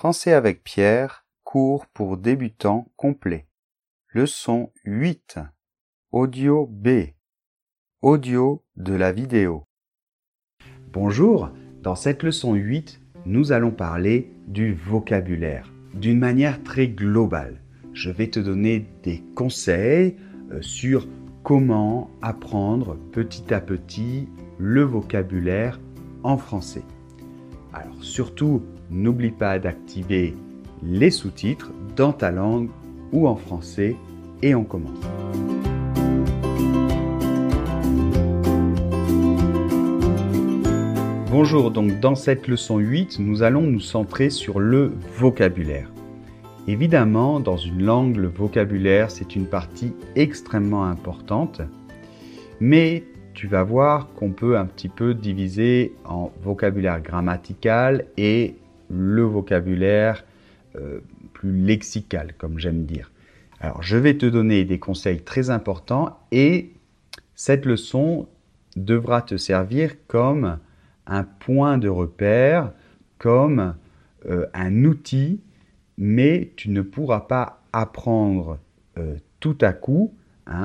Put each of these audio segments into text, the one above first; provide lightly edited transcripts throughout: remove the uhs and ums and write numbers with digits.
Français avec Pierre, cours pour débutants complet. Leçon 8. Audio B. Audio de la vidéo. Bonjour, dans cette leçon 8, nous allons parler du vocabulaire d'une manière très globale. Je vais te donner des conseils sur comment apprendre petit à petit le vocabulaire en français. Alors surtout, n'oublie pas d'activer les sous-titres dans ta langue ou en français et on commence. Bonjour, donc dans cette leçon 8, nous allons nous centrer sur le vocabulaire. Évidemment, dans une langue, le vocabulaire, c'est une partie extrêmement importante, mais tu vas voir qu'on peut un petit peu diviser en vocabulaire grammatical et le vocabulaire plus lexical, comme j'aime dire. Alors, je vais te donner des conseils très importants et cette leçon devra te servir comme un point de repère, comme un outil, mais tu ne pourras pas apprendre tout à coup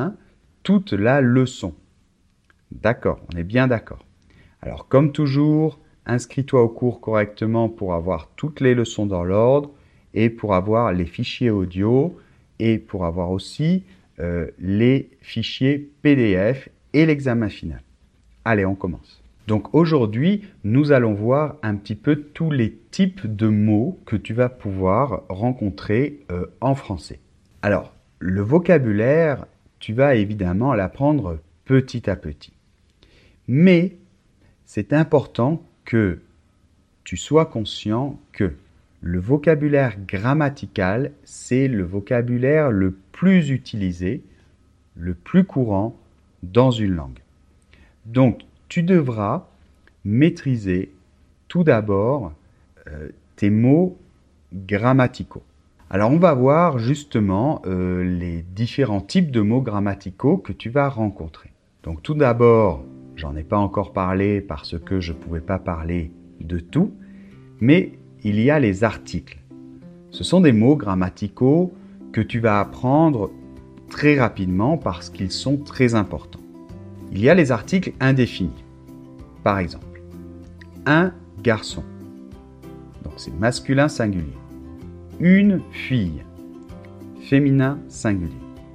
toute la leçon. D'accord, on est bien d'accord. Alors, comme toujours, inscris-toi au cours correctement pour avoir toutes les leçons dans l'ordre et pour avoir les fichiers audio et pour avoir aussi les fichiers PDF et l'examen final. Allez, on commence. Donc aujourd'hui, nous allons voir un petit peu tous les types de mots que tu vas pouvoir rencontrer en français. Alors, le vocabulaire, tu vas évidemment l'apprendre petit à petit. Mais c'est important que tu sois conscient que le vocabulaire grammatical, c'est le vocabulaire le plus utilisé, le plus courant dans une langue. Donc, tu devras maîtriser tout d'abord tes mots grammaticaux. Alors, on va voir justement les différents types de mots grammaticaux que tu vas rencontrer. Donc, tout d'abord, j'en ai pas encore parlé parce que je ne pouvais pas parler de tout, mais il y a les articles. Ce sont des mots grammaticaux que tu vas apprendre très rapidement parce qu'ils sont très importants. Il y a les articles indéfinis. Par exemple, un garçon. Donc c'est masculin singulier. Une fille. Féminin singulier.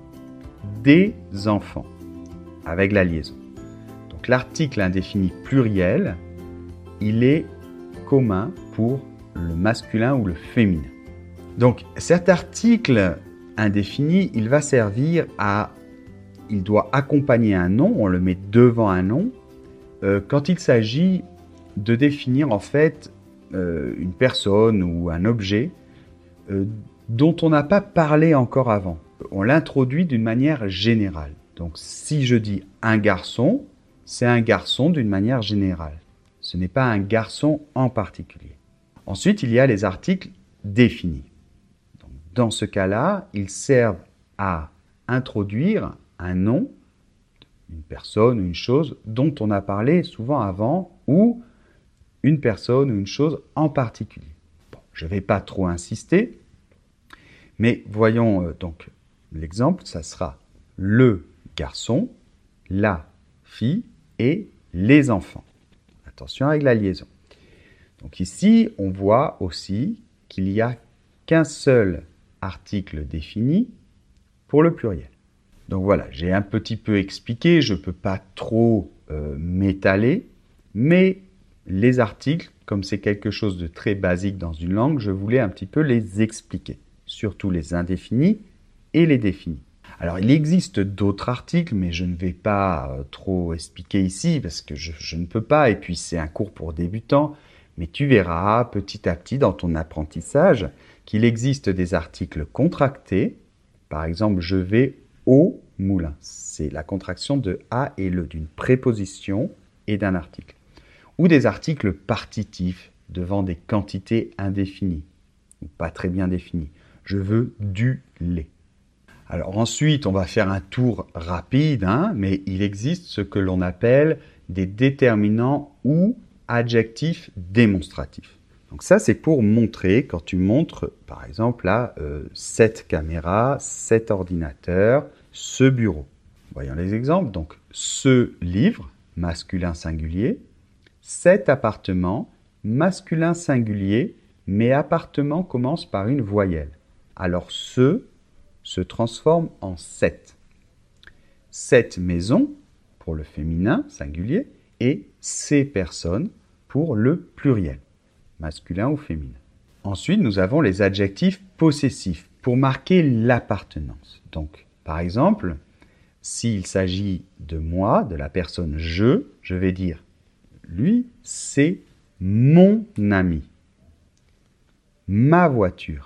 Des enfants. Avec la liaison. Donc l'article indéfini pluriel, il est commun pour le masculin ou le féminin. Donc cet article indéfini, il va servir il doit accompagner un nom, on le met devant un nom, quand il s'agit de définir en fait une personne ou un objet dont on n'a pas parlé encore avant. On l'introduit d'une manière générale. Donc si je dis un garçon, c'est un garçon d'une manière générale. Ce n'est pas un garçon en particulier. Ensuite, il y a les articles définis. Donc, dans ce cas-là, ils servent à introduire un nom, une personne ou une chose dont on a parlé souvent avant ou une personne ou une chose en particulier. Bon, je ne vais pas trop insister, mais voyons donc l'exemple, ça sera le garçon, la fille et les enfants. Attention avec la liaison. Donc ici, on voit aussi qu'il n'y a qu'un seul article défini pour le pluriel. Donc voilà, j'ai un petit peu expliqué, je ne peux pas trop m'étaler, mais les articles, comme c'est quelque chose de très basique dans une langue, je voulais un petit peu les expliquer, surtout les indéfinis et les définis. Alors, il existe d'autres articles, mais je ne vais pas trop expliquer ici parce que je ne peux pas, et puis c'est un cours pour débutants. Mais tu verras petit à petit dans ton apprentissage qu'il existe des articles contractés. Par exemple, je vais au moulin. C'est la contraction de A et le, d'une préposition et d'un article. Ou des articles partitifs devant des quantités indéfinies ou pas très bien définies. Je veux du lait. Alors ensuite, on va faire un tour rapide, mais il existe ce que l'on appelle des déterminants ou adjectifs démonstratifs. Donc ça, c'est pour montrer, quand tu montres, par exemple, là, cette caméra, cet ordinateur, ce bureau. Voyons les exemples. Donc, ce livre, masculin singulier. Cet appartement, masculin singulier, mais appartement commence par une voyelle. Alors, ce se transforme en cette. Cette maison, pour le féminin singulier, et ces personnes, pour le pluriel, masculin ou féminin. Ensuite, nous avons les adjectifs possessifs pour marquer l'appartenance. Donc, par exemple, s'il s'agit de moi, de la personne je vais dire lui, c'est mon ami, ma voiture,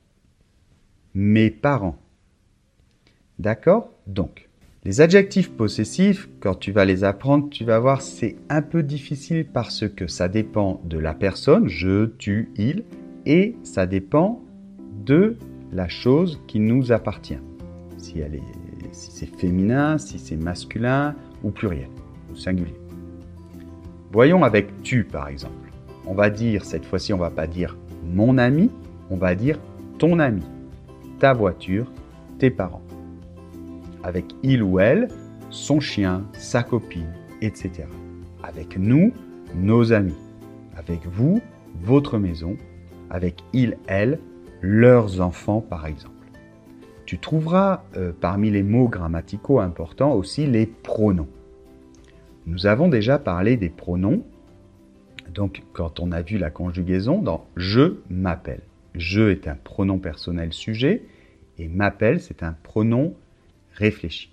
mes parents. D'accord? Donc, les adjectifs possessifs, quand tu vas les apprendre, tu vas voir, c'est un peu difficile parce que ça dépend de la personne, je, tu, il, et ça dépend de la chose qui nous appartient. Si c'est féminin, si c'est masculin ou pluriel, ou singulier. Voyons avec tu, par exemple. On va dire, cette fois-ci, on ne va pas dire mon ami, on va dire ton ami, ta voiture, tes parents. Avec il ou elle, son chien, sa copine, etc. Avec nous, nos amis. Avec vous, votre maison. Avec il, elle, leurs enfants, par exemple. Tu trouveras parmi les mots grammaticaux importants aussi les pronoms. Nous avons déjà parlé des pronoms. Donc, quand on a vu la conjugaison dans « je m'appelle ». Je est un pronom personnel sujet et m'appelle, c'est un pronom réfléchi.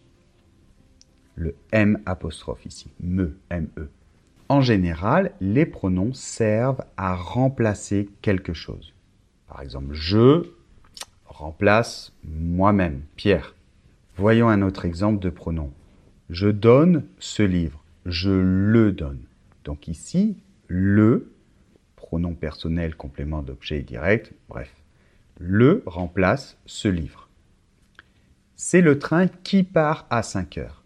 Le M apostrophe ici, me, M-E. En général, les pronoms servent à remplacer quelque chose. Par exemple, je remplace moi-même, Pierre. Voyons un autre exemple de pronom. Je donne ce livre, je le donne. Donc ici, le, pronom personnel, complément d'objet direct, bref. Le remplace ce livre. C'est le train qui part à 5 heures.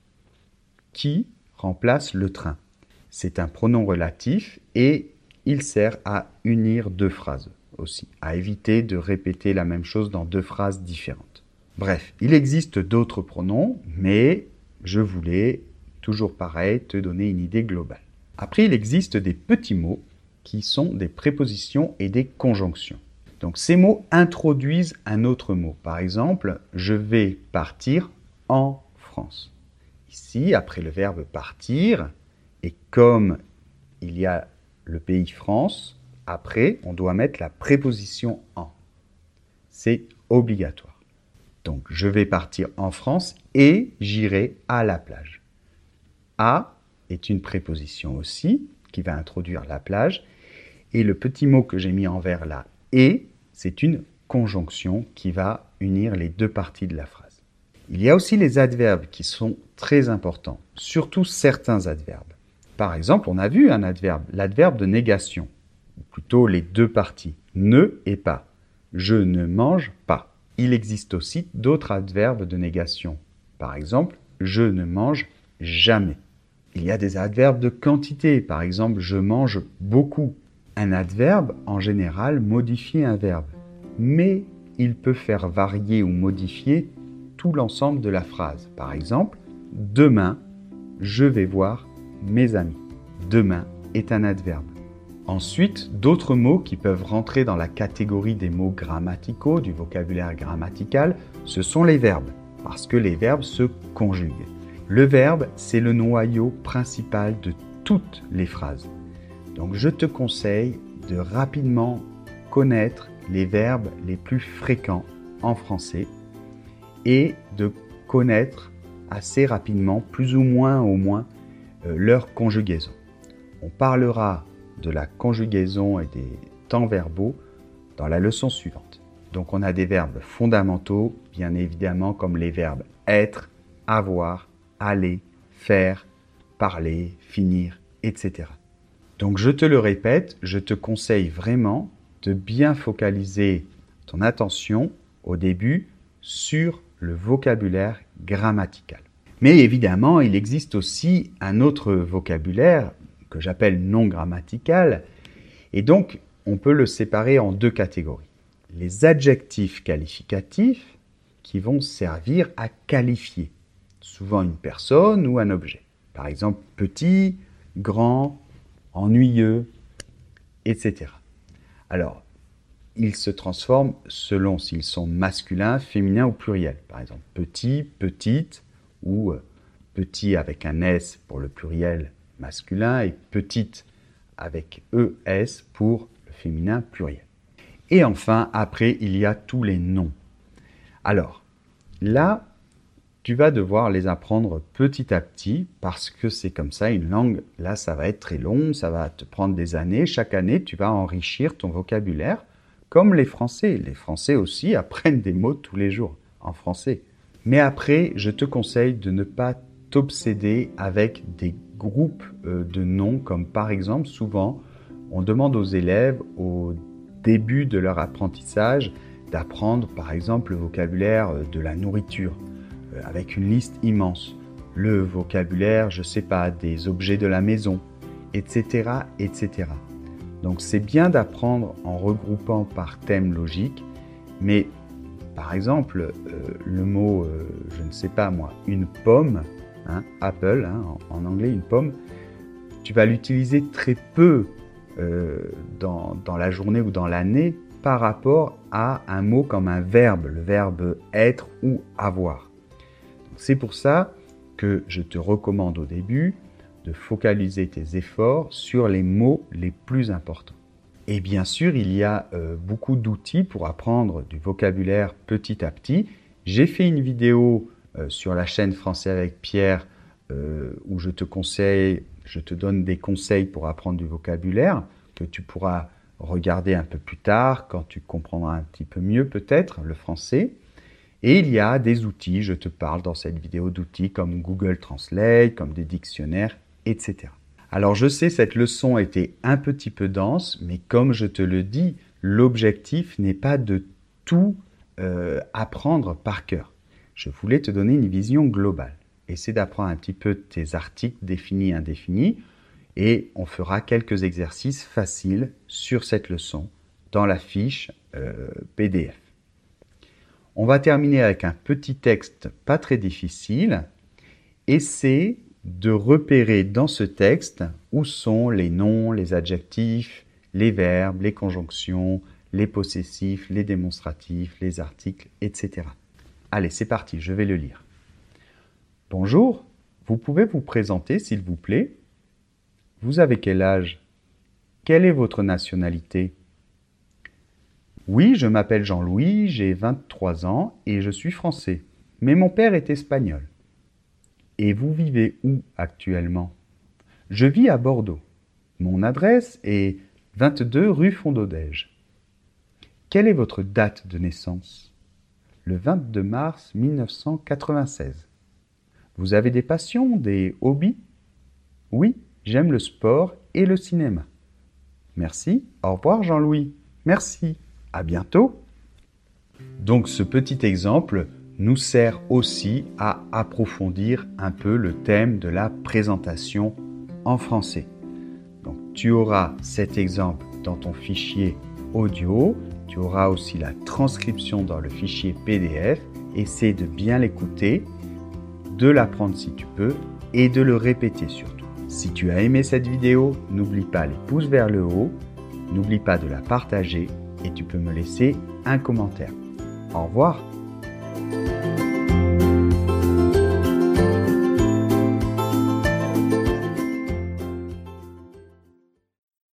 Qui remplace le train. C'est un pronom relatif et il sert à unir deux phrases aussi, à éviter de répéter la même chose dans deux phrases différentes. Bref, il existe d'autres pronoms, mais je voulais, toujours pareil, te donner une idée globale. Après, il existe des petits mots qui sont des prépositions et des conjonctions. Donc ces mots introduisent un autre mot. Par exemple, je vais partir en France. Ici, après le verbe partir, et comme il y a le pays France, après, on doit mettre la préposition en. C'est obligatoire. Donc, je vais partir en France et j'irai à la plage. À est une préposition aussi qui va introduire la plage. Et le petit mot que j'ai mis envers la « et », c'est une conjonction qui va unir les deux parties de la phrase. Il y a aussi les adverbes qui sont très importants, surtout certains adverbes. Par exemple, on a vu un adverbe, l'adverbe de négation, ou plutôt les deux parties, ne et pas. Je ne mange pas. Il existe aussi d'autres adverbes de négation. Par exemple, je ne mange jamais. Il y a des adverbes de quantité. Par exemple, je mange beaucoup. Un adverbe, en général, modifie un verbe. Mais il peut faire varier ou modifier tout l'ensemble de la phrase. Par exemple, demain, je vais voir mes amis. Demain est un adverbe. Ensuite, d'autres mots qui peuvent rentrer dans la catégorie des mots grammaticaux, du vocabulaire grammatical, ce sont les verbes, parce que les verbes se conjuguent. Le verbe, c'est le noyau principal de toutes les phrases. Donc je te conseille de rapidement connaître les verbes les plus fréquents en français et de connaître assez rapidement, plus ou moins au moins, leur conjugaison. On parlera de la conjugaison et des temps verbaux dans la leçon suivante. Donc on a des verbes fondamentaux, bien évidemment, comme les verbes être, avoir, aller, faire, parler, finir, etc. Donc je te le répète, je te conseille vraiment de bien focaliser ton attention au début sur le vocabulaire grammatical. Mais évidemment, il existe aussi un autre vocabulaire que j'appelle non grammatical. Et donc, on peut le séparer en deux catégories. Les adjectifs qualificatifs qui vont servir à qualifier, souvent une personne ou un objet. Par exemple, petit, grand, ennuyeux, etc. Alors, ils se transforment selon s'ils sont masculins, féminins ou pluriels. Par exemple, petit, petite, ou petit avec un S pour le pluriel masculin et petite avec ES pour le féminin pluriel. Et enfin, après, il y a tous les noms. Alors, là, tu vas devoir les apprendre petit à petit parce que c'est comme ça, une langue, là, ça va être très long, ça va te prendre des années. Chaque année, tu vas enrichir ton vocabulaire comme les Français. Les Français aussi apprennent des mots tous les jours en français. Mais après, je te conseille de ne pas t'obséder avec des groupes de noms, comme par exemple, souvent, on demande aux élèves au début de leur apprentissage d'apprendre par exemple le vocabulaire de la nourriture avec une liste immense, le vocabulaire, je sais pas, des objets de la maison, etc., etc. Donc c'est bien d'apprendre en regroupant par thème logique, mais par exemple le mot, je ne sais pas moi, une pomme, apple, en anglais une pomme, tu vas l'utiliser très peu dans la journée ou dans l'année par rapport à un mot comme un verbe, le verbe être ou avoir. C'est pour ça que je te recommande au début de focaliser tes efforts sur les mots les plus importants. Et bien sûr, il y a beaucoup d'outils pour apprendre du vocabulaire petit à petit. J'ai fait une vidéo sur la chaîne Français avec Pierre où je te donne des conseils pour apprendre du vocabulaire que tu pourras regarder un peu plus tard quand tu comprendras un petit peu mieux peut-être le français. Et il y a des outils, je te parle dans cette vidéo d'outils comme Google Translate, comme des dictionnaires, etc. Alors je sais, cette leçon était un petit peu dense, mais comme je te le dis, l'objectif n'est pas de tout apprendre par cœur. Je voulais te donner une vision globale. Essaie d'apprendre un petit peu tes articles définis, indéfinis, et on fera quelques exercices faciles sur cette leçon dans la fiche PDF. On va terminer avec un petit texte pas très difficile. Essaie de repérer dans ce texte où sont les noms, les adjectifs, les verbes, les conjonctions, les possessifs, les démonstratifs, les articles, etc. Allez, c'est parti, je vais le lire. Bonjour, vous pouvez vous présenter s'il vous plaît? Vous avez quel âge? Quelle est votre nationalité? Oui, je m'appelle Jean-Louis, j'ai 23 ans et je suis français. Mais mon père est espagnol. Et vous vivez où actuellement? Je vis à Bordeaux. Mon adresse est 22 rue Fondodège. Quelle est votre date de naissance? Le 22 mars 1996. Vous avez des passions, des hobbies? Oui, j'aime le sport et le cinéma. Merci, au revoir Jean-Louis. Merci, à bientôt. Donc ce petit exemple nous sert aussi à approfondir un peu le thème de la présentation en français. Donc tu auras cet exemple dans ton fichier audio, tu auras aussi la transcription dans le fichier PDF. Essaie de bien l'écouter, de l'apprendre si tu peux et de le répéter surtout. Si tu as aimé cette vidéo, n'oublie pas les pouces vers le haut, n'oublie pas de la partager et tu peux me laisser un commentaire. Au revoir.